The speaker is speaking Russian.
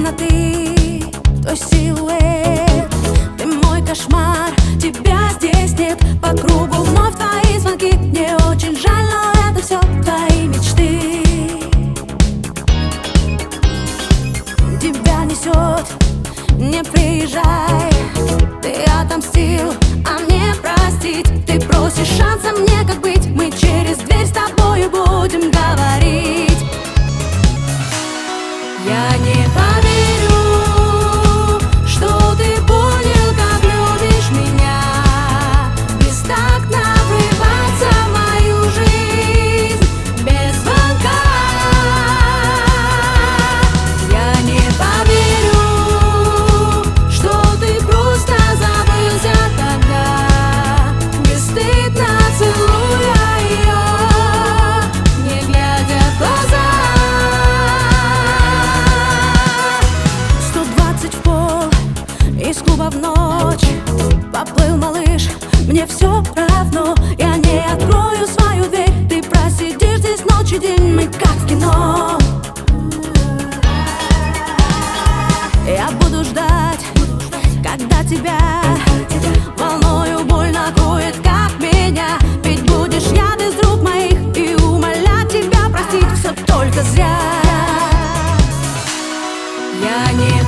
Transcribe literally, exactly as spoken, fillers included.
темноты твой силуэт. Ты мой кошмар, тебя здесь нет. По кругу вновь твои звонки. Мне очень жаль, но это все твои мечты. Тебя несет, не приезжай. Ты отомстил, а мне простить. Ты просишь шанса мне, как быть. Мы через дверь с тобою будем говорить. Я не поверю, что ты понял, как любишь меня. Бестактно врываться в мою жизнь без звонка. Я не поверю, что ты просто забылся тогда, бесстыдно целуя ее, не глядя в глаза. Из клуба в ночь поплыл малыш. Мне все равно, я не открою свою дверь. Ты просидишь здесь ночь и день, мы как в кино. Я буду ждать, когда тебя волною боль накроет, как меня. Ведь будешь я без рук моих, и умолять тебя простить все только зря. Я не